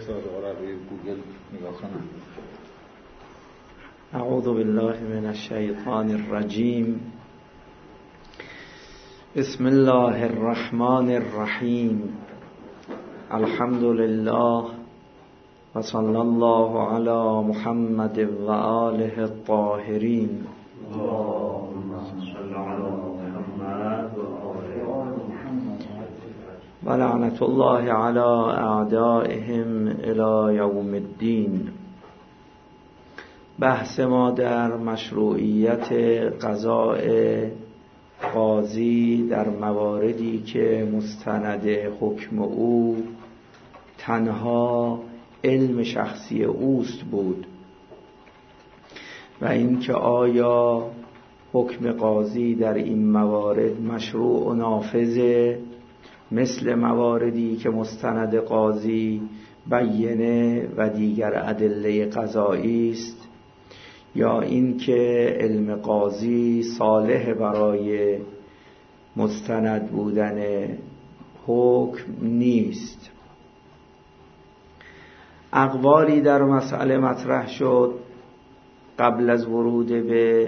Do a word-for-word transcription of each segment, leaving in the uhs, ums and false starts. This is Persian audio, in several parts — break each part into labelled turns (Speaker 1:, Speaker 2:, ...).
Speaker 1: صادقه رو روی گوگل نگاه کنم.
Speaker 2: اعوذ بالله من الشیطان الرجیم. بسم الله الرحمن الرحیم. الحمد لله و صلی الله علی محمد و آله الطاهرین. و لعنت الله علی اعدائهم الی یوم الدین. بحث ما در مشروعیت قضاء قاضی در مواردی که مستند حکم او تنها علم شخصی اوست بود و اینکه آیا حکم قاضی در این موارد مشروع و نافذه مثل مواردی که مستند قاضی بیینه و دیگر ادله قضایی است، یا اینکه علم قاضی صالح برای مستند بودن حکم نیست. اقوالی در مسئله مطرح شد قبل از ورود به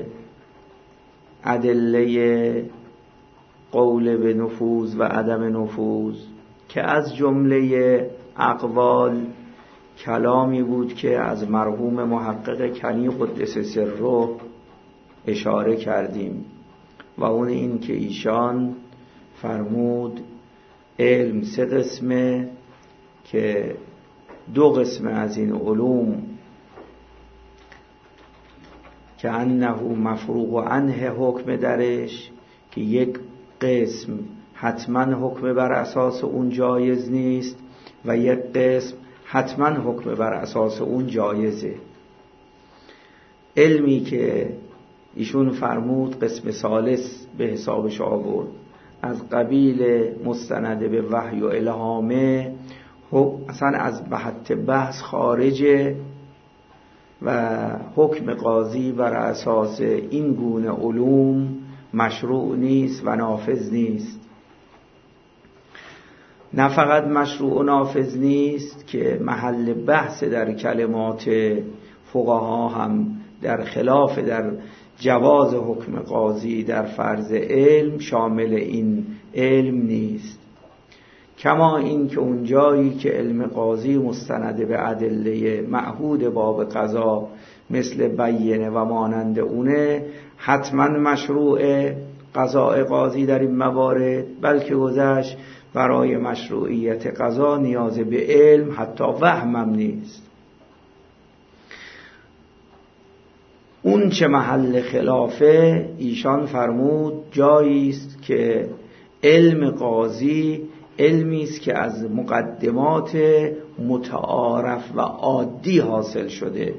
Speaker 2: ادله قول به نفوذ و عدم نفوذ، که از جمله اقوال کلامی بود که از مرحوم محقق کنی قدس سره اشاره کردیم و اون این که ایشان فرمود علم سه قسمه که دو قسم از این علوم که انه مفروغ عنه حکم درش، که یک قسم حتما حکم بر اساس اون جایز نیست و یک قسم حتما حکم بر اساس اون جایزه. علمی که ایشون فرمود قسم ثالث به حسابش آورد از قبیل مستند به وحی و الهامه، اصلا از بحث بحث خارجه و حکم قاضی بر اساس این گونه علوم مشروع نیست و نافذ نیست. نه فقط مشروع و نافذ نیست که محل بحث در کلمات فقها هم در خلاف در جواز حکم قاضی در فرض علم شامل این علم نیست، کما این که اون جایی که علم قاضی مستند به ادله معهود باب قضا مثل بیینه و مانند اونه حتما مشروع قضاء قاضی در این موارد، بلکه گذشت برای مشروعیت قضا نیاز به علم حتی وهمم نیست. اون چه محل خلافه ایشان فرمود جایی است که علم قاضی علمی است که از مقدمات متعارف و عادی حاصل شده،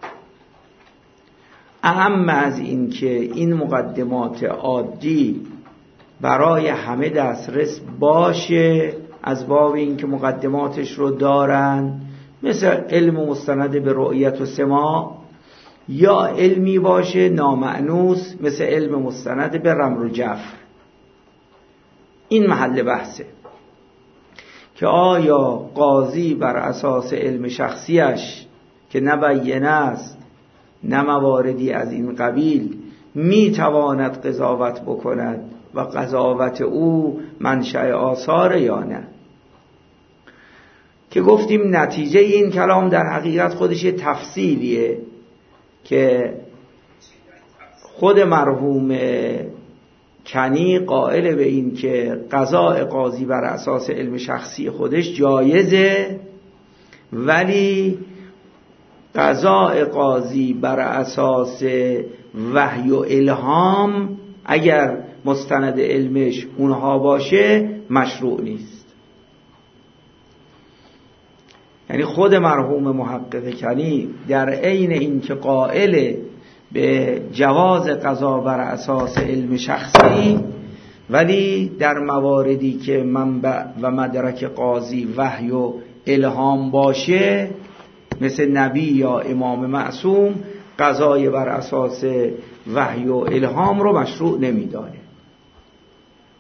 Speaker 2: اهم از این که این مقدمات عادی برای همه دسترس باشه از باب این که مقدماتش رو دارن، مثل علم مستند به رؤیت و سماع، یا علمی باشه نامأنوس مثل علم مستند به رمل و جفر. این محل بحثه که آیا قاضی بر اساس علم شخصیش که نه بیینه است نه مواردی از این قبیل می تواند قضاوت بکند و قضاوت او منشأ آثار یا نه. که گفتیم نتیجه این کلام در حقیقت خودش تفصیلیه که خود مرحوم کنی قائل به این که قضاء قاضی بر اساس علم شخصی خودش جایزه، ولی قضاء قاضی بر اساس وحی و الهام اگر مستند علمش اونها باشه مشروع نیست. یعنی خود مرحوم محقق کنی در عین این که قائل به جواز قضا بر اساس علم شخصی، ولی در مواردی که منبع و مدرک قاضی وحی و الهام باشه مثل نبی یا امام معصوم، قضای بر اساس وحی و الهام رو مشروع نمیدانه.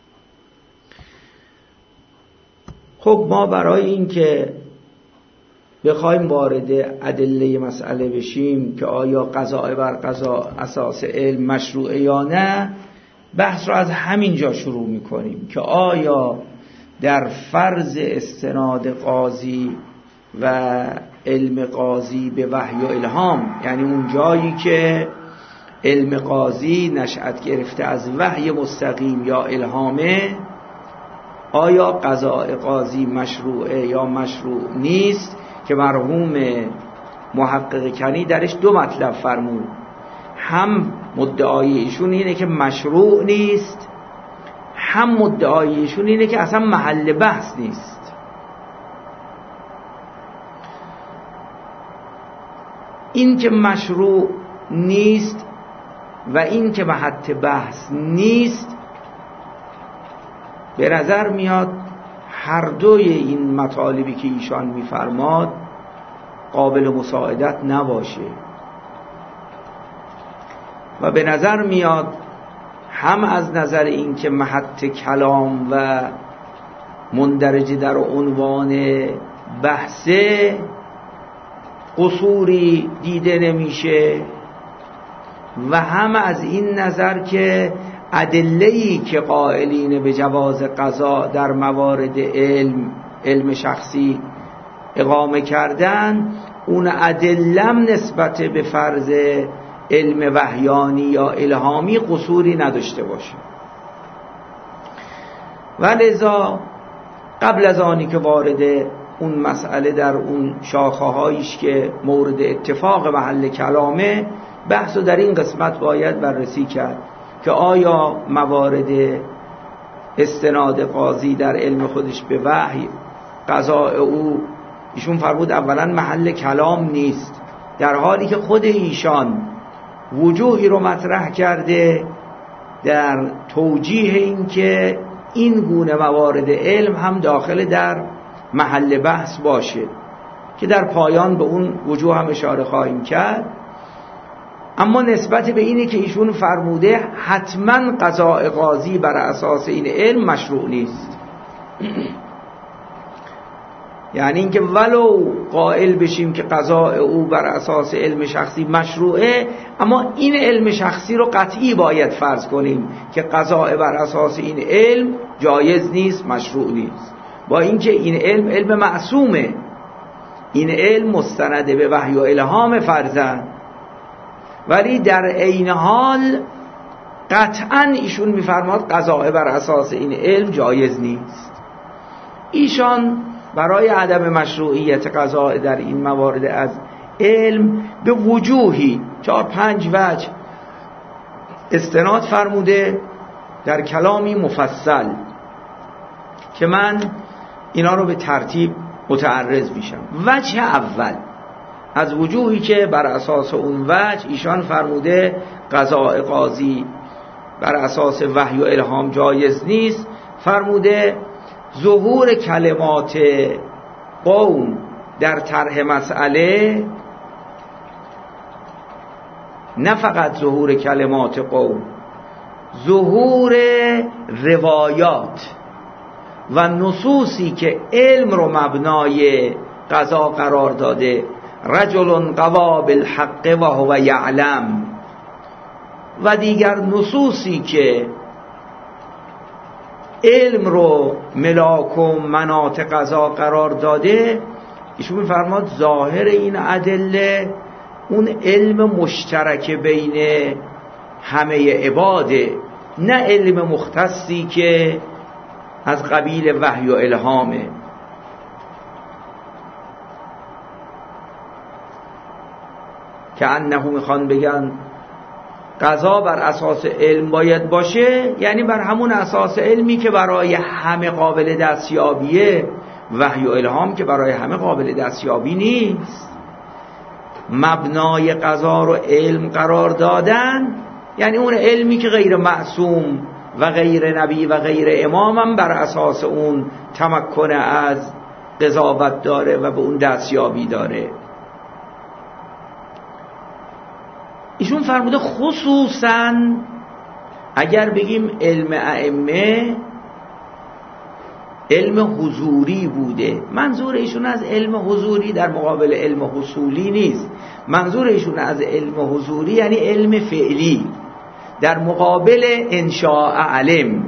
Speaker 2: خب ما برای این که بخوایم وارد ادله مسئله بشیم که آیا قضاء بر قضا اساس علم مشروعه یا نه، بحث رو از همین جا شروع میکنیم که آیا در فرض استناد قاضی و علم قاضی به وحی و الهام، یعنی اون جایی که علم قاضی نشأت گرفته از وحی مستقیم یا الهامه، آیا قضاء قاضی مشروعه یا مشروع نیست؟ که مرحوم محقق کنی درش دو مطلب فرمود. هم مدعای ایشون اینه که مشروع نیست، هم مدعای ایشون اینه که اصلا محل بحث نیست. این که مشروع نیست و این که محل بحث نیست، به نظر میاد هر دوی این مطالبی که ایشان میفرماد قابل مساعدت نباشه و به نظر میاد هم از نظر این که محط کلام و مندرج در عنوان بحثه قصوری دیده نمیشه و هم از این نظر که ادله‌ای که قائلین به جواز قضا در موارد علم علم شخصی اقامه کردن، اون ادلم نسبت به فرض علم وحیانی یا الهامی قصوری نداشته باشه. و لذا قبل از آنی که وارد اون مسئله در اون شاخه هایش که مورد اتفاق محل کلامه، بحث رو در این قسمت باید بررسی کرد که آیا موارد استناد قاضی در علم خودش به وحی قضاء او، ایشون فرمود اولا محل کلام نیست، در حالی که خود ایشان وجوهی رو مطرح کرده در توجیه این که این گونه موارد علم هم داخل در محل بحث باشه که در پایان به اون وجوه هم اشاره خواهیم کرد. اما نسبت به اینی که ایشون فرموده حتما قضاء قاضی بر اساس این علم مشروع نیست، یعنی اینکه ولو قائل بشیم که قضاء او بر اساس علم شخصی مشروعه، اما این علم شخصی رو قطعی باید فرض کنیم که قضاء بر اساس این علم جایز نیست، مشروع نیست، با اینکه این علم علم معصومه، این علم مستند به وحی و الهام فرضاً، ولی در عین حال قطعاً ایشون میفرماد قضاء بر اساس این علم جایز نیست. ایشان برای عدم مشروعیت قضاء در این موارد از علم به وجوهی چهار پنج وجه استناد فرموده در کلامی مفصل که من اینا رو به ترتیب متعرض میشم. وجه اول از وجوهی که بر اساس اون وجه ایشان فرموده قضاء قاضی بر اساس وحی و الهام جایز نیست، فرموده ظهور کلمات قوم در طرح مسئله، نه فقط ظهور کلمات قوم، ظهور روایات و نصوصی که علم رو مبنای قضا قرار داده، رجل قضا بالحق و هو یعلم، و دیگر نصوصی که علم رو ملاک و مناط قضا قرار داده، ایشون می‌فرماد ظاهر این ادله اون علم مشترک بین همه عباده، نه علم مختصی که از قبیل وحی و الهامه. که انه میخوان بگن قضا بر اساس علم باید باشه، یعنی بر همون اساس علمی که برای همه قابل دستیابیه، وحی و الهام که برای همه قابل دستیابی نیست. مبنای قضا رو علم قرار دادن یعنی اون علمی که غیر معصوم و غیر نبی و غیر امام هم بر اساس اون تمکن از قضاوت داره و به اون دستیابی داره. ایشون فرموده خصوصا اگر بگیم علم ائمه علم حضوری بوده. منظور ایشون از علم حضوری در مقابل علم حصولی نیست. منظور ایشون از علم حضوری یعنی علم فعلی در مقابل انشاء علم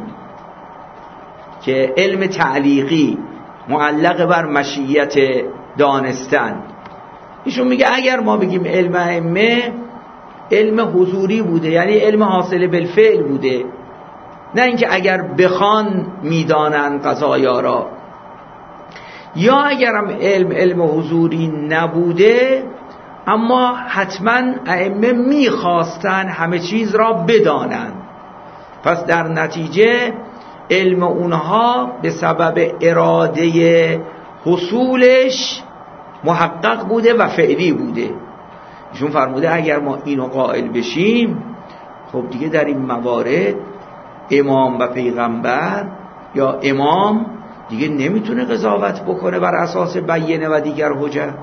Speaker 2: که علم تعلیقی معلق بر مشیت دانستن. ایشون میگه اگر ما بگیم علم ائمه علم حضوری بوده یعنی علم حاصل بالفعل بوده، نه اینکه اگر بخوان میدانن قضایا را. یا اگرم علم علم حضوری نبوده اما حتما ائمه میخواستن همه چیز را بدانن، پس در نتیجه علم اونها به سبب اراده حصولش محقق بوده و فعلی بوده. ایشون فرموده اگر ما اینو قائل بشیم خب دیگه در این موارد امام و پیغمبر یا امام دیگه نمیتونه قضاوت بکنه بر اساس بینه و دیگر حجت،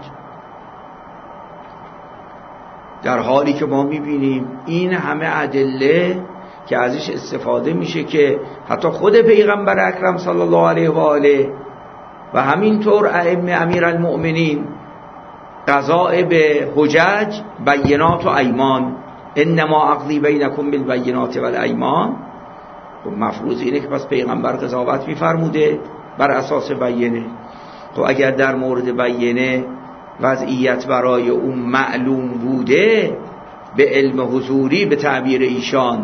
Speaker 2: در حالی که ما میبینیم این همه ادله که ازش استفاده میشه که حتی خود پیغمبر اکرم صلی الله علیه و آله و همینطور ائمه امیرالمؤمنین قضاء به حجج بینات و ایمان، انما اقضی بینکم بالبینات والایمان. خب مفروض اینه که پس پیغمبر قضاوت میفرموده بر اساس بینه. خب اگر در مورد بینه وضعیت برای اون معلوم بوده به علم حضوری به تعبیر ایشان،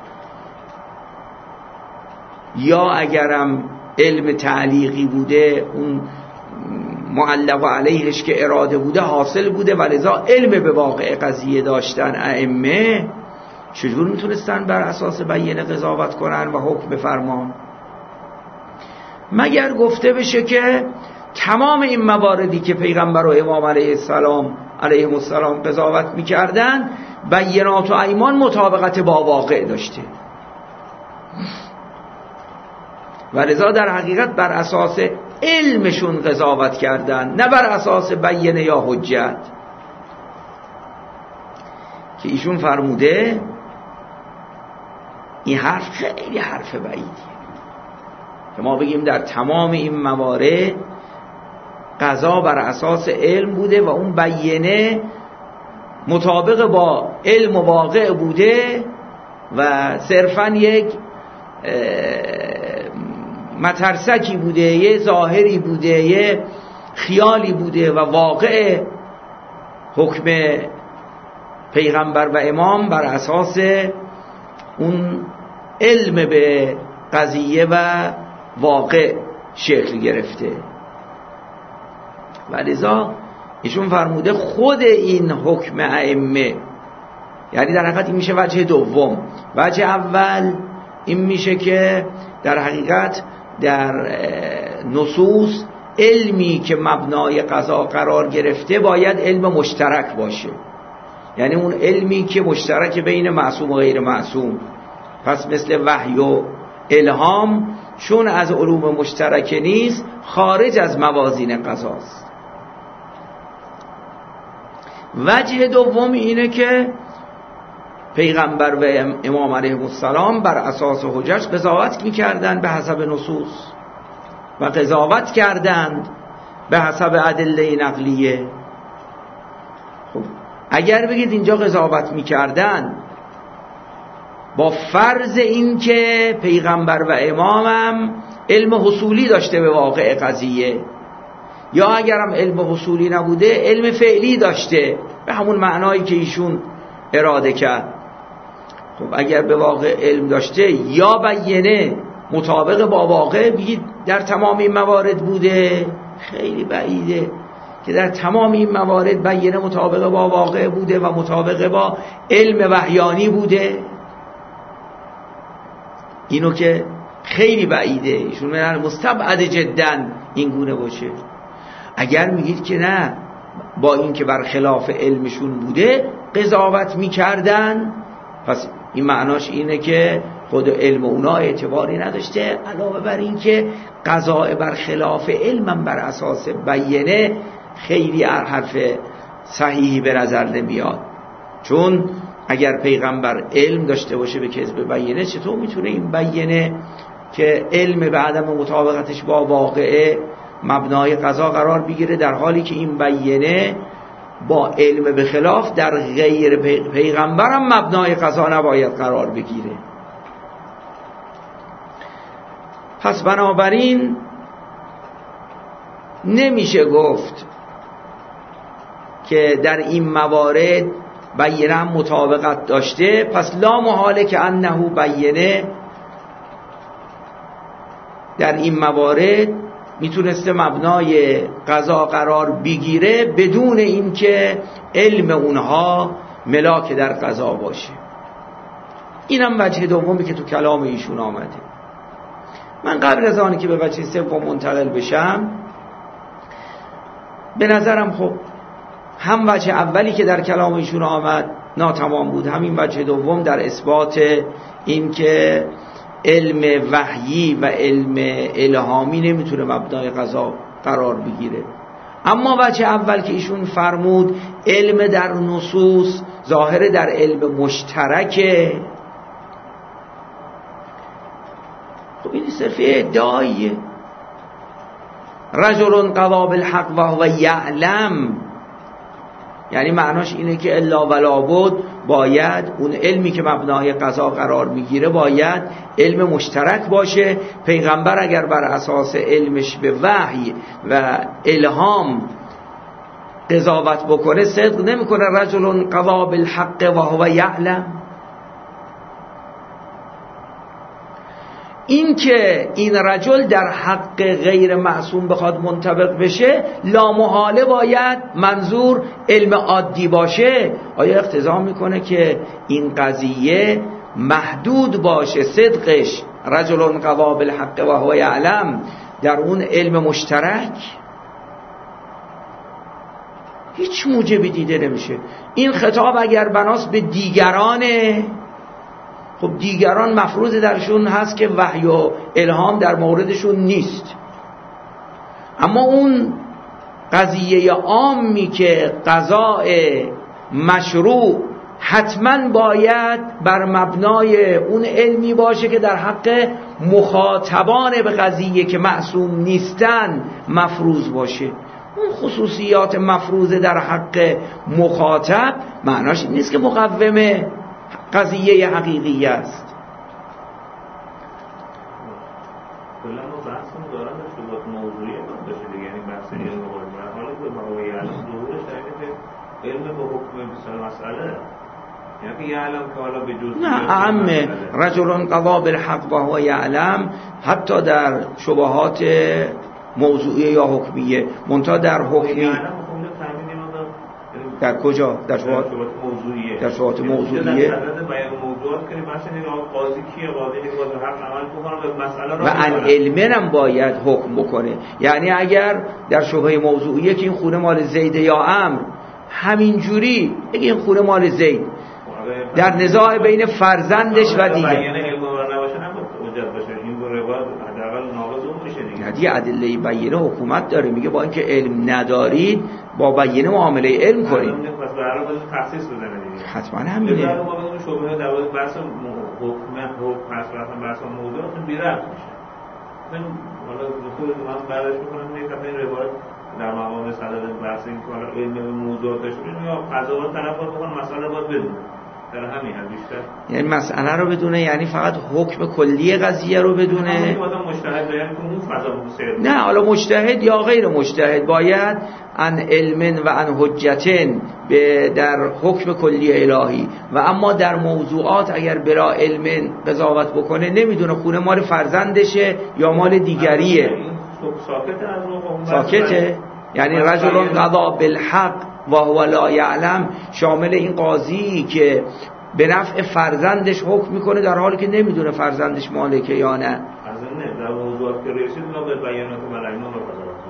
Speaker 2: یا اگرم علم تعلیقی بوده اون معلق علیهش که اراده بوده حاصل بوده و لذا علم به واقع قضیه داشتن ائمه، چجور میتونستن بر اساس بینه قضاوت کنن و حکم بفرمان؟ مگر گفته بشه که تمام این مواردی که پیغمبر و امام علیه السلام علیه السلام قضاوت میکردن بینات و ایمان مطابقت با واقع داشته و لذا در حقیقت بر اساس علمشون قضاوت کردن، نه بر اساس بینه یا حجت. که ایشون فرموده این حرف خیلی حرف بعیدیه که ما بگیم در تمام این موارد قضا بر اساس علم بوده و اون بینه مطابق با علم و واقع بوده و صرفاً یک مترسکی بوده، یه ظاهری بوده، یه خیالی بوده و واقع حکم پیغمبر و امام بر اساس اون علم به قضیه و واقع شکل گرفته. و لذا ایشون فرموده خود این حکم ائمه، یعنی در حقیقت این میشه وجه دوم. وجه اول این میشه که در حقیقت در نصوص علمی که مبنای قضا قرار گرفته باید علم مشترک باشه، یعنی اون علمی که مشترک بین معصوم و غیر معصوم. پس مثل وحی و الهام چون از علوم مشترک نیست خارج از موازین قضاست. وجه دوم اینه که پیغمبر و امام علیه السلام بر اساس حجج قضاوت می‌کردند به حسب نصوص و قضاوت کردند به حسب ادله نقلیه. خب اگر بگید اینجا قضاوت می‌کردند با فرض این که پیغمبر و امامم علم حصولی داشته به واقع قضیه، یا اگرم علم حصولی نبوده علم فعلی داشته به همون معنایی که ایشون اراده کرد. خب اگر به واقع علم داشته یا بینه مطابق با واقع بگید در تمام این موارد بوده، خیلی بعیده که در تمام این موارد بینه مطابق با واقع بوده و مطابق با علم وحیانی بوده. اینو که خیلی بعیده، ایشون میگن مستبعد جدا این گونه باشه. اگر میگید که نه با این که برخلاف علمشون بوده قضاوت میکردن، پس این معناش اینه که خود علم اونا اعتباری نداشته، علاوه بر این که قضاء برخلاف علمم بر اساس بینه خیلی حرف صحیحی به نظر نمیاد. چون اگر پیغمبر علم داشته باشه به کذب بینه، چطور میتونه این بینه که علم به عدم مطابقتش با واقعه مبنای قضا قرار بگیره، در حالی که این بیینه با علم به خلاف در غیر پیغمبر هم مبنای قضا نباید قرار بگیره. پس بنابراین نمیشه گفت که در این موارد بیینه هم مطابقت داشته، پس لا محاله که انه بیینه در این موارد میتونسته مبنای قضا قرار بگیره بدون اینکه علم اونها ملاک در قضا باشه. اینم وجه دومی که تو کلام ایشون آمده. من قبل از آنی که به وجه سوم منتقل بشم، به نظرم خب هم وجه اولی که در کلام ایشون آمد ناتمام بود، همین وجه دوم در اثبات این که علم وحیی و علم الهامی نمیتونه مبنای قضا قرار بگیره. اما وجه اول که ایشون فرمود علم در نصوص ظاهر در علم مشترکه، خب این صرف ادعاییه. رجل قضا بالحق و هو یعلم، یعنی معناش اینه که الا ولا بد باید اون علمی که مبنای قضا قرار میگیره باید علم مشترک باشه. پیغمبر اگر بر اساس علمش به وحی و الهام قضاوت بکنه صدق نمیکنه رجل قضا بالحق و هو یعلم. این که این رجل در حق غیر معصوم بخواد منطبق بشه لا محاله باید منظور علم عادی باشه. آیا اقتضا میکنه که این قضیه محدود باشه صدقش رجل قضا بالحق و هو یعلم در اون علم مشترک؟ هیچ موجبی دیده نمیشه. این خطاب اگر بناس به دیگرانه، خب دیگران مفروض درشون هست که وحی و الهام در موردشون نیست. اما اون قضیه عامی که قضاء مشروع حتما باید بر مبنای اون علمی باشه که در حق مخاطبان به قضیه که معصوم نیستن مفروض باشه. اون خصوصیات مفروضه در حق مخاطب معناش این نیست که مقوم قضیه حقیقی است.
Speaker 3: کلا ما بحثمون دارن در شبهات موضوعی ما باشه دیگه، یعنی بحث علم و حالا که ما یعلم ظهورش در علم به حکم مثال مسئله، یعنی که یعلم که حالا به جزئی
Speaker 2: نه اعم رجل قضا بالحق و هو یعلم حتی در شبهات موضوعی یا حکمیه، منتها در حکمی در کجا؟ در شبهات
Speaker 3: موضوعیه.
Speaker 2: در شبهات موضوعیه
Speaker 3: در صدد بیان موضوعات کنیم مثلا این قاضی کیه، قاضی که باید حق عمل بکنه به مسئله را
Speaker 2: و ان علمن هم باید حکم بکنه. یعنی اگر در شبهه موضوعیه که این خونه مال زید یا عمرو، همین جوری اگه این خونه مال زید در نزاع بین فرزندش و دیگه
Speaker 3: بیان علم و نباشه نباید حجت باشه، این روایت حداقل ناقض اون میشه دیگه.
Speaker 2: دیگه ادله بیانه حکومت داره، میگه با اینکه علم ندارید با بیانه معامله علم کنید.
Speaker 3: پس به هر حال تخصیص بزنه دیگه.
Speaker 2: حتما همینه.
Speaker 3: در واقع اون شبهه در واقع بحث حکم حکم اصلا بحث موضوعات بی ربط میشه. من حالا خود من برداشت میکنم یک دفعه این روایت در مقام صدد بحث این که حالا علم موضوعات داشته باشه یا قضاوت طرفات بکنن مسئله باید بدونه. در همین حد بیشتر. یعنی
Speaker 2: مسئله رو بدونه، یعنی فقط حکم کلی قضیه رو بدونه.
Speaker 3: مجتهد یعنی که اون فضا مسیر.
Speaker 2: نه حالا مجتهد یا غیر مجتهد باید عن علم و عن حجتن به در حکم کلی الهی، و اما در موضوعات اگر بلا علم قضاوت بکنه نمیدونه خونه مال فرزندشه یا مال دیگریه.
Speaker 3: ساکته از اون
Speaker 2: ساکته، یعنی رجل قضا بالحق و هو لا یعلم شامل این قاضی که به نفع فرزندش حکم میکنه در حالی که نمیدونه فرزندش مالکه یا نه.
Speaker 3: از این نه در موضوعات که رسید اونا به بیانات ملائمه رو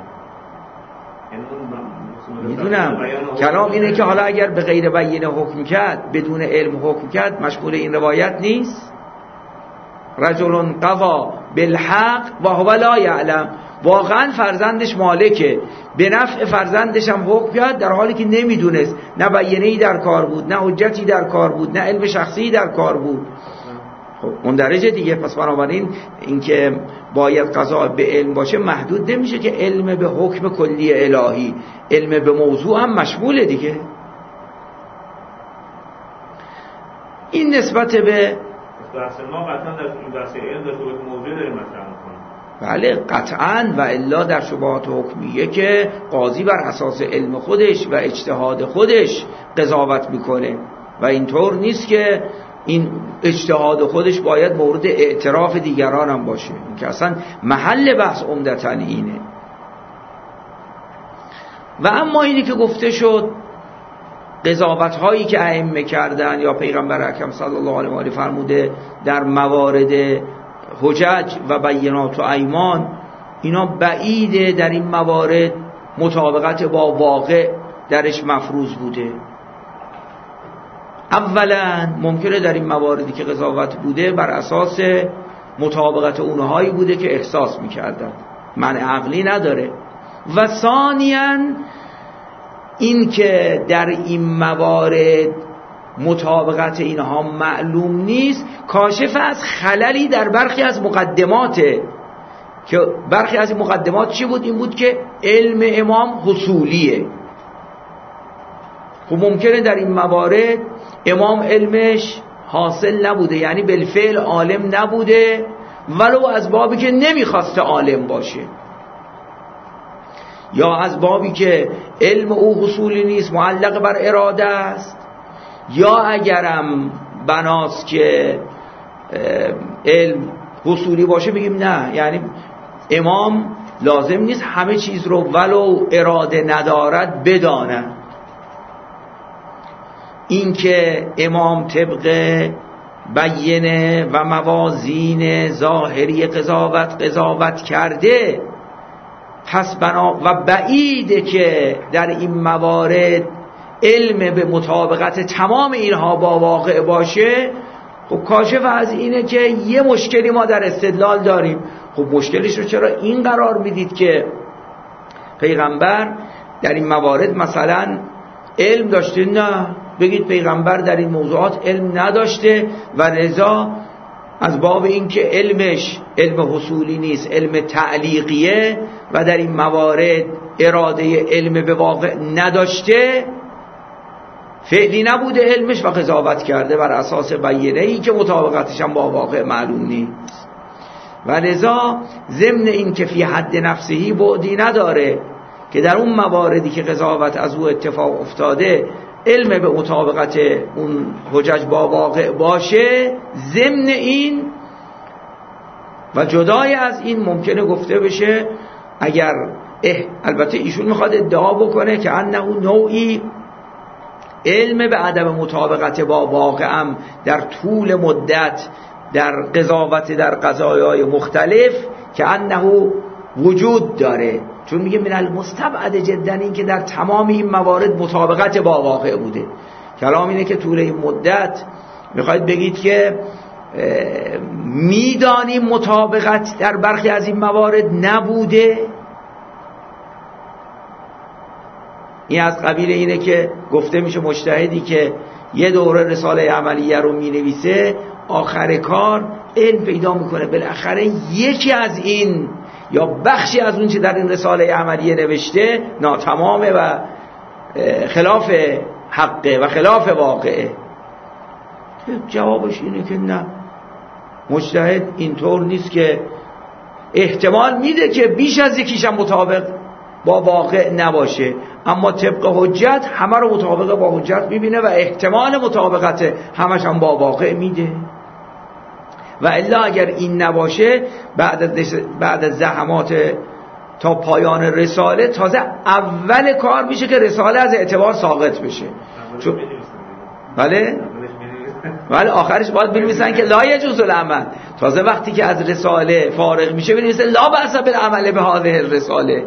Speaker 2: میدونم. کلام اینه که حالا اگر به غیر بیانه حکم کرد، بدون علم حکم کرد، مشمول این روایت نیست. رجل قضا بالحق و هو لا یعلم، واقعا فرزندش مالکه، به نفع فرزندش هم حکم کرد در حالی که نمیدونست، نه بیانه‌ای در کار بود، نه حجتی در کار بود، نه علم شخصی در کار بود. خب اون درجه دیگه. پس بنابراین اینکه باید قضا به علم باشه محدود نمیشه که علم به حکم کلی الهی، علم به موضوع هم مشموله دیگه. این نسبت به
Speaker 3: بحث ما قطعا در این بحث علم در شبهات موضوع داریم مطرح می‌کنیم.
Speaker 2: بله قطعا، و الا در شبهات حکمیه که قاضی بر اساس علم خودش و اجتهاد خودش قضاوت میکنه و اینطور نیست که این اجتهاد خودش باید مورد اعتراف دیگران هم باشه، این که اصلا محل بحث عمدتاً اینه. و اما اینی که گفته شد قضاوت هایی که ائمه کردن یا پیغمبر اکرم صلی الله علیه و آله فرموده در موارد حجج و بینات و ایمان، اینا بعیده در این موارد مطابقت با واقع درش مفروض بوده. اولا ممکنه در این مواردی که قضاوت بوده بر اساس مطابقت اونهایی بوده که احساس میکردن، معنی عقلی نداره. و ثانیاً این که در این موارد مطابقت اینها معلوم نیست کاشف از خللی در برخی از مقدماته، که برخی از این مقدمات چی بود؟ این بود که علم امام حصولیه. خب ممکنه در این موارد امام علمش حاصل نبوده، یعنی بالفعل عالم نبوده، ولو از بابی که نمیخواسته عالم باشه، یا از بابی که علم او حصولی نیست، معلق بر اراده است، یا اگرم بناست که علم حصولی باشه بگیم نه، یعنی امام لازم نیست همه چیز رو ولو اراده ندارد بداند. این که امام طبق بیینه و موازین ظاهری قضاوت قضاوت کرده، پس بنا و بعیده که در این موارد علم به مطابقت تمام اینها با واقع باشه. خب کاشف از اینه که یه مشکلی ما در استدلال داریم. خب مشکلش رو چرا این قرار میدید که پیغمبر در این موارد مثلا علم داشته؟ نه، بگید پیغمبر در این موضوعات علم نداشته و لذا از باب این که علمش علم حصولی نیست، علم تعلیقیه و در این موارد اراده علم به واقع نداشته، فعلی نبوده علمش و قضاوت کرده بر اساس بیینه ای که مطابقتش هم با واقع معلوم نیست. و لذا ضمن این که فی حد نفسهی بعدی نداره که در اون مواردی که قضاوت از او اتفاق افتاده علم به مطابقت اون حجج با واقع باشه، ضمن این و جدای از این ممکنه گفته بشه اگر اه البته ایشون میخواد ادعا بکنه که انه نوعی علم به عدم مطابقت با واقعم در طول مدت در قضاوت در قضایای مختلف که انه وجود داره، چون میگه من المستبعد جدا این که در تمام این موارد مطابقت با واقع بوده. کلام اینه که طول این مدت میخواید بگید که میدانیم مطابقت در برخی از این موارد نبوده. این از قبیل اینه که گفته میشه مجتهدی که یه دوره رساله عملیه رو مینویسه، آخر کار علم پیدا میکنه بالاخره یکی از این یا بخشی از اون چه در این رساله عملیه نوشته ناتمامه و خلاف حقه و خلاف واقعه. جوابش اینه که نه، مجتهد اینطور نیست، که احتمال میده که بیش از یکیشم مطابق با واقع نباشه، اما طبق حجت همه رو مطابق با حجت میبینه و احتمال مطابقت همش هم با واقع میده. و الا اگر این نباشه بعد از بعد از زحمات تا پایان رساله تازه اول کار میشه که رساله از اعتبار ساقط بشه. چون بله ولی آخرش باید بنویسن که لا یجوز العمل. تازه وقتی که از رساله فارغ میشه بنویسن لا بأس بالعمل به هذه الرساله.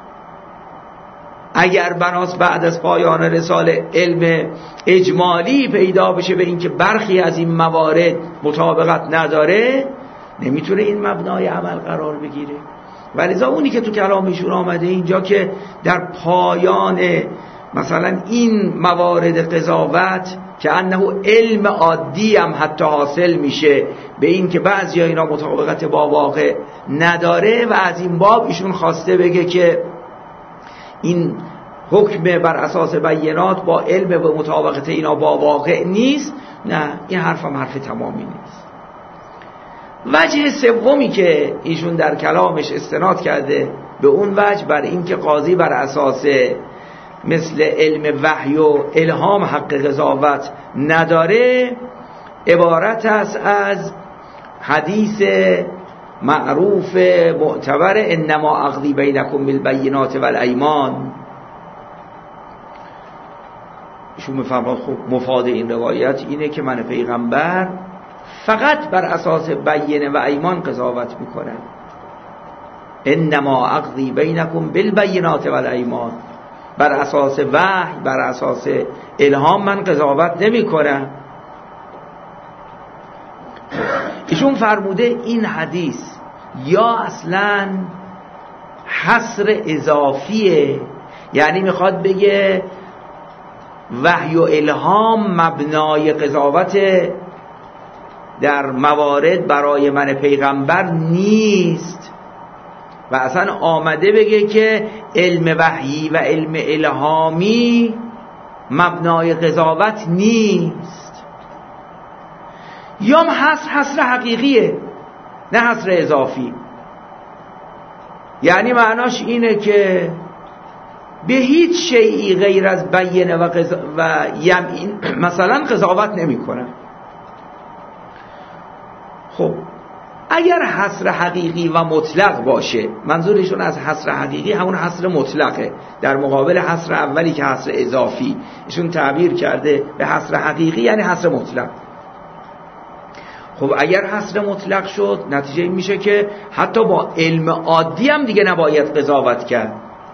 Speaker 2: اگر بناس بعد از پایان رساله علم اجمالی پیدا بشه به اینکه برخی از این موارد مطابقت نداره، نمیتونه این مبنای عمل قرار بگیره. ولذا اونی که تو کلامیشون آمده اینجا که در پایان مثلا این موارد قضاوت که انه علم عادی هم حتی حاصل میشه به این که بعضی ها اینا مطابقت با واقع نداره و از این باب ایشون خواسته بگه که این حکم بر اساس بینات با علم و مطابقت اینا با واقع نیست. نه، این حرف هم حرف تمامی نیست. وجه سومی که ایشون در کلامش استناد کرده به اون وجه بر این که قاضی بر اساس مثل علم وحی و الهام حق قضاوت نداره عبارت است از حدیث معروف معتبر انما اقضی بینکم بالبینات والایمان. ایشون میفرماد خب مفاد این روایت اینه که من پیغمبر فقط بر اساس بینه و ایمان قضاوت میکنم. انما اقضی بینکم بالبینات والایمان، بر اساس وحی بر اساس الهام من قضاوت نمی کنم. ایشون فرموده این حدیث یا اصلا حصر اضافیه، یعنی میخواد بگه وحی و الهام مبنای قضاوت در موارد برای من پیغمبر نیست و اصلا آمده بگه که علم وحیی و علم الهامی مبنای قضاوت نیست. یا حصر حصر حقیقیه نه حصر اضافی، یعنی معناش اینه که به هیچ شیئی غیر از بینه و, قضا و یمین مثلا قضاوت نمی کنن. خب اگر حصر حقیقی و مطلق باشه، منظورشون از حصر حقیقی همون حصر مطلقه در مقابل حصر اولی که حصر اضافی، ایشون تعبیر کرده به حصر حقیقی یعنی حصر مطلق. خب اگر حصر مطلق شد نتیجه این میشه که حتی با علم عادی هم دیگه نباید قضاوت کرد،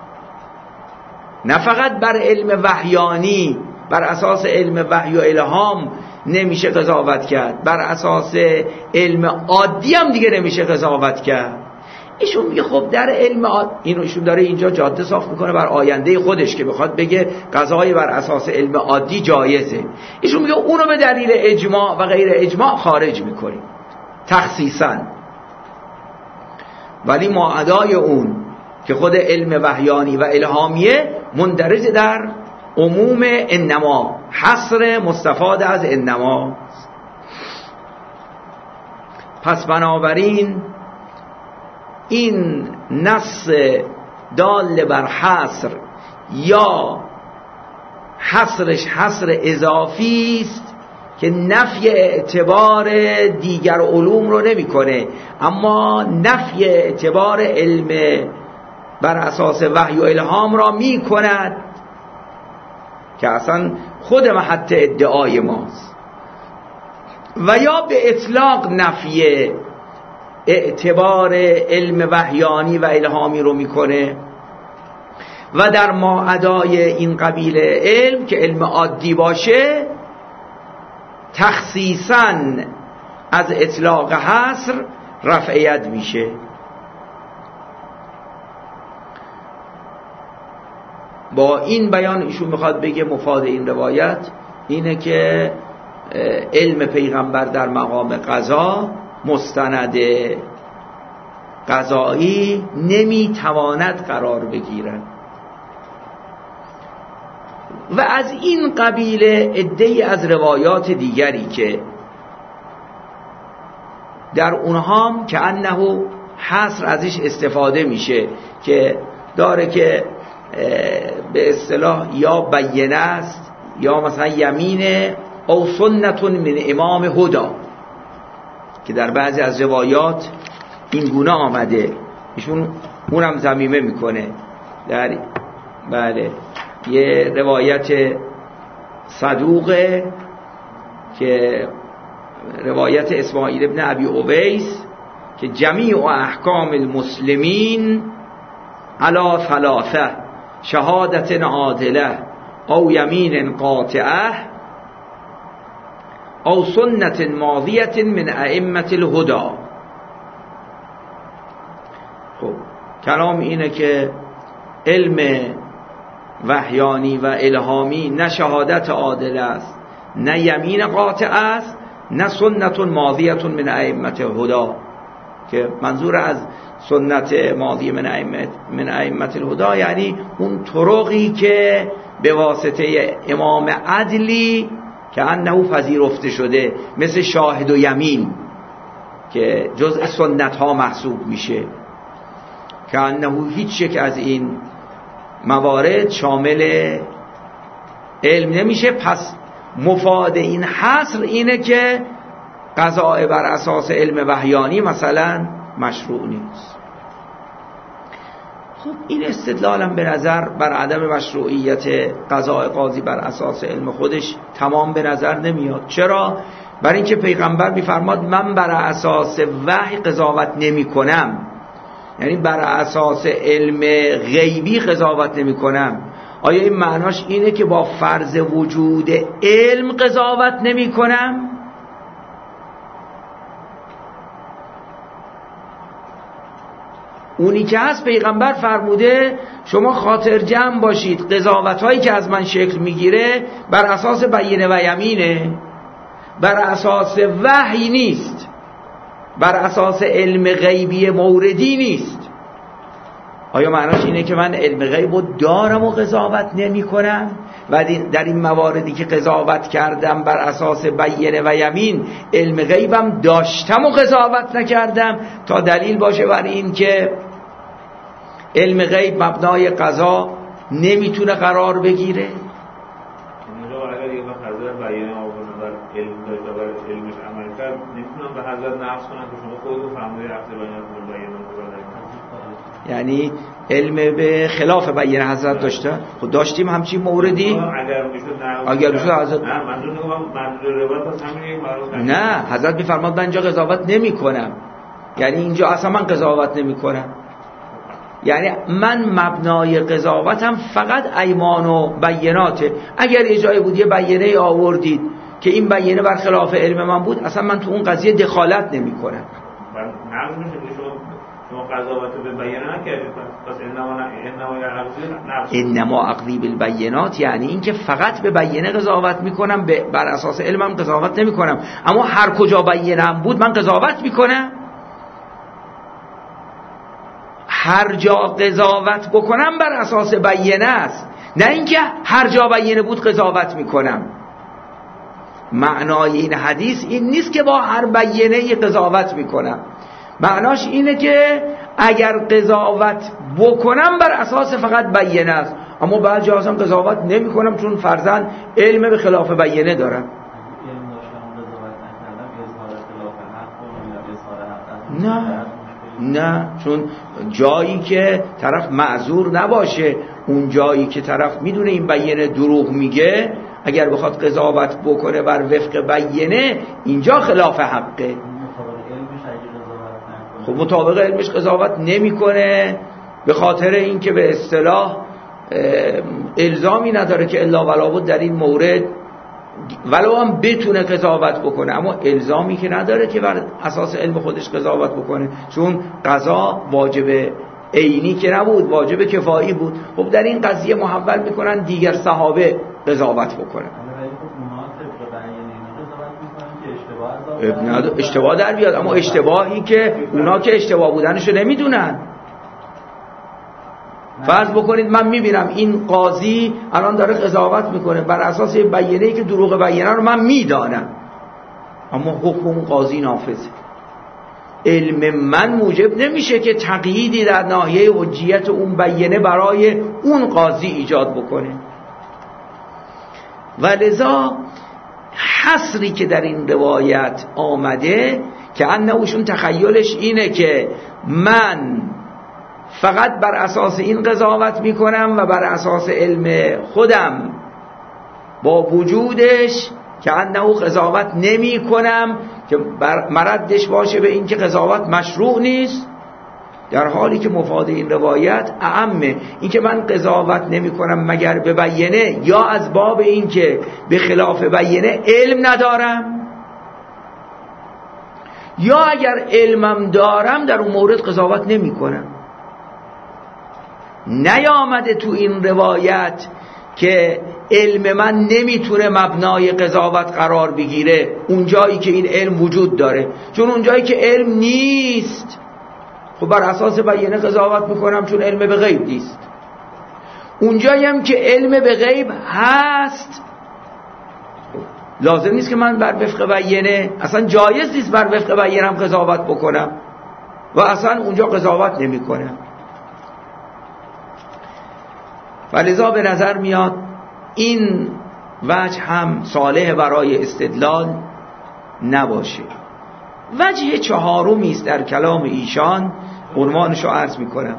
Speaker 2: نه فقط بر علم وحیانی بر اساس علم وحی و الهام نمیشه قضاوت کرد، بر اساس علم عادی هم دیگه نمیشه قضاوت کرد. ایشون میگه خب در علم عادی، اینو ایشون داره اینجا جاده صاف میکنه بر آینده خودش که بخواد بگه قضای بر اساس علم عادی جایزه. ایشون میگه اونو به دلیل اجماع و غیر اجماع خارج میکنیم تخصیصا، ولی ماعدای اون که خود علم وحیانی و الهامیه مندرج در عموم انما، حصر مستفاد از انما. پس بنابراین این نص دال بر حصر یا حصرش حصر اضافی است که نفی اعتبار دیگر علوم رو نمی کنه، اما نفی اعتبار علم بر اساس وحی و الهام را می کند که اصلا خود محط ادعای ماست. و یا به اطلاق نفی اعتبار علم وحیانی و الهامی رو میکنه و در ماعدای این قبیل علم که علم عادی باشه تخصیصاً از اطلاق حصر رفعیت میشه. با این بیان ایشون میخواد بگه مفاد این روایت اینه که علم پیغمبر در مقام قضا مستند قضایی نمیتواند قرار بگیرد. و از این قبیل عده‌ای از روایات دیگری که در اونها که انه حصر ازش استفاده میشه که داره که به اصطلاح یا بینه است یا مثلا یمینه او سنتون من امام هدا که در بعضی از روایات این گونه آمده، ایشون اونم ضمیمه میکنه. در بله یه روایت صدوقه که روایت اسماعیل ابن ابی اویس که جمیع احکام المسلمین علی ثلاثه شهادت عادله او یمین قاطعه او سنت ماضیت من ائمه الهدى. خب کلام اینه که علم وحیانی و الهامی نه شهادت عادل است، نه یمین قاطع است، نه سنت ماضیه من ائمه الهدی، که منظور از سنت ماضی من ائمه من ائمه الهدی یعنی اون طرقی که به واسطه امام عدلی که انه پذیرفته شده، مثل شاهد و یمین که جزء سنت ها محسوب میشه، که انه هیچ یک از این موارد شامل علم نمیشه. پس مفاد این حصر اینه که قضاء بر اساس علم وحیانی مثلا مشروع نیست. خب این استدلالم به نظر بر عدم مشروعیت قضاء قاضی بر اساس علم خودش تمام به نظر نمیاد. چرا؟ برای اینکه پیغمبر میفرماد من بر اساس وحی قضاوت نمی کنم، یعنی بر اساس علم غیبی قضاوت نمی کنم. آیا این معناش اینه که با فرض وجود علم قضاوت نمی کنم؟ اونی که هست پیغمبر فرموده شما خاطر جمع باشید، قضاوت هایی که از من شکل میگیره بر اساس بینه و یمینه، بر اساس وحی نیست، بر اساس علم غیبی موردی نیست. آیا معناش اینه که من علم غیب رو دارم و قضاوت نمی کنم و در این مواردی که قضاوت کردم بر اساس بینه و یمین علم غیبم داشتم و قضاوت نکردم، تا دلیل باشه بر این که علم غیب مبنای قضا نمیتونه قرار بگیره؟
Speaker 3: اگر یک وقت حضرت بیانه آورده بر علم داشت و بر علمش عمل کرد، نمیتونم به حضرت نقص کنم که شما خودتون فهمیدید عقد بیانه بیانه
Speaker 2: یعنی علم به خلاف بیان حضرت داشته؟ خود داشتیم همچین موردی؟
Speaker 3: اگر میشد نه
Speaker 2: اگر میشد حضرت
Speaker 3: نه منظور نگم منظور روایت پس همین یک معروف
Speaker 2: نه، حضرت میفرماد من اینجا قضاوت نمی کنم، یعنی اینجا اصلا من قضاوت نمی کنم، یعنی من مبنای قضاوتم فقط ایمان و بیناته. اگر یه جایی بود یه بیانه آوردید که این بیانه بر خلاف علم من بود، اصلا من تو اون قضیه دخالت نمی کنم.
Speaker 3: نقض میشه شما قضاوت به بیانه نکردید، پس انما
Speaker 2: انما عقلی بالبینات یعنی این که فقط به بیانه قضاوت میکنم، بر اساس علمم قضاوت نمیکنم. اما هر کجا بیانه بود من قضاوت میکنم، هر جا قضاوت بکنم بر اساس بیانه است، نه اینکه هر جا بیانه بود قضاوت میکنم. معنای این حدیث این نیست که با هر بیانه قضاوت میکنم، معناش اینه که اگر قضاوت بکنم بر اساس فقط بیانه است، اما بعد جا هم قضاوت نمی کنم چون فرضاً علم به خلاف بیانه دارم. نه نه، چون جایی که طرف معذور نباشه، اون جایی که طرف میدونه این بیانه دروغ میگه، اگر بخواد قضاوت بکنه بر وفق بیانه، اینجا خلاف حقه. خب مطابق علمش قضاوت نمیکنه، به خاطر اینکه به اصطلاح الزامی نداره که الا ولا بود در این مورد ولو هم بتونه قضاوت بکنه، اما الزامی که نداره که بر اساس علم خودش قضاوت بکنه، چون قضا واجب عینی که نبود، واجب کفایی بود. خب در این قضیه محول میکنن دیگر صحابه قضاوت بکنن. اشتباه در بیاد، اما اشتباهی که اونا که اشتباه بودنشو نمیدونن. فرض بکنید من میبینم این قاضی الان داره قضاوت میکنه بر اساس بیانه‌ای که دروغ بیانه رو من میدانم، اما حکم اون قاضی نافذه. علم من موجب نمیشه که تقییدی در ناحیه حجیت اون بیانه برای اون قاضی ایجاد بکنه. ولذا حصری که در این روایت آمده که انهوشون تخیلش اینه که من فقط بر اساس این قضاوت میکنم و بر اساس علم خودم با وجودش که انه قضاوت نمی کنم، که مردش باشه به این که قضاوت مشروع نیست، در حالی که مفاد این روایت اعمه. این که من قضاوت نمی کنم مگر به بیانه، یا از باب این که به خلاف بیانه علم ندارم، یا اگر علمم دارم در اون مورد قضاوت نمی کنم. نیامده تو این روایت که علم من نمیتونه مبنای قضاوت قرار بگیره اون جایی که این علم وجود داره، چون اون جایی که علم نیست خب بر اساس بیانه قضاوت میکنم چون علم به غیب نیست. اون جایی هم که علم به غیب هست لازم نیست که من بر وفق بیانه، اصلا جایز نیست بر وفق بیانه هم قضاوت بکنم و اصلا اونجا قضاوت نمی کنم. ولذا به نظر میاد این وجه هم صالح برای استدلال نباشه. وجه چهارمی است در کلام ایشان، عنوانشو عرض میکنم.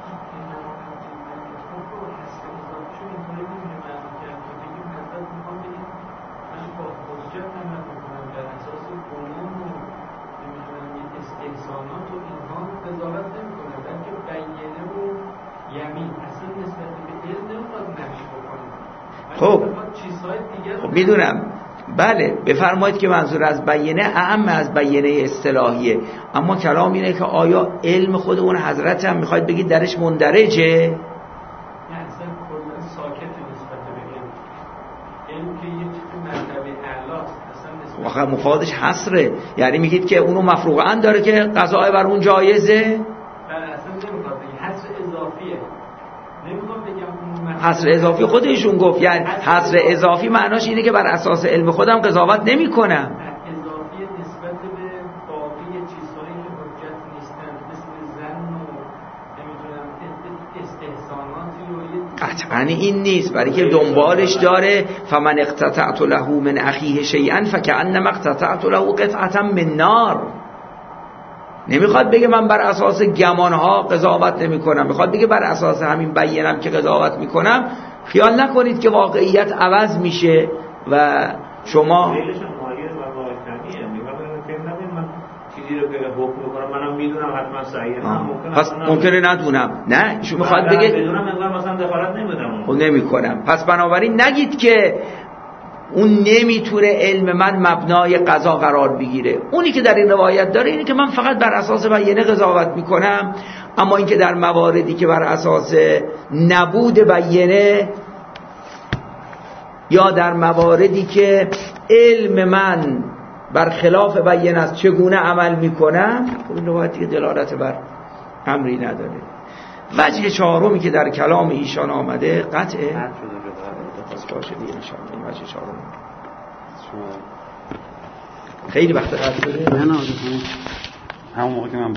Speaker 2: خب خب میدونم، بله بفرمایید که منظور از بیانه اهم از بیانه اصطلاحیه، اما کلام اینه که آیا علم خود اون حضرت هم میخواید بگید درش مندرجه؟
Speaker 4: نه اصلا کلا ساکت نسبت به علم. علم که یه چیزی مرتبه اعلاست، اصلا
Speaker 2: واقعا مفادش حصره، یعنی میگید که اونو مفروغاً داره که قضاء بر اون جایزه؟
Speaker 4: بله اصلا نمیخواد بگید حصر اضافیه، نمیخواد بگم
Speaker 2: حصر اضافی خودشون گفت، یعنی حصر اضافی معناش اینه که بر اساس علم خودم قضاوت نمی کنم.
Speaker 4: اضافی نسبت به باقی چیزهایی که حجت نیستن مثل زن و نمیتونم استحساناتی و
Speaker 2: قطعا این نیست، برای که دنبالش داره فمن اقتطعت له من اخیه شیئا فکأنما اقتطعت له قطعة من نار. نمیخواد بگه من بر اساس گمانها قضاوت نمی کنم، میخواد بگه بر اساس همین بیانم که قضاوت میکنم. خیال نکنید که واقعیت عوض میشه و شما
Speaker 3: منم میدونم حتما صحیحه، ممکنه
Speaker 2: پس ممکنه ندونم. نه ایشون میخواد بگه
Speaker 3: بدونم انگار مثلا دخالت نمیدم
Speaker 2: خب نمیکنم. پس بنابراین نگید که اون نمیتونه علم من مبنای قضا قرار بگیره. اونی که در این روایت داره اینه که من فقط بر اساس بیانه قضاوت میکنم، اما اینکه در مواردی که بر اساس نبود بیانه یا در مواردی که علم من بر خلاف بیانه است چگونه عمل میکنم، این روایتی که دلالت بر امری نداره. وجه چهارمی که در کلام ایشان آمده قطعه پس باشه دیگه انشاءالله. وجه چهارم خیلی وقت قطع شده.
Speaker 5: نه نه همون موقع که من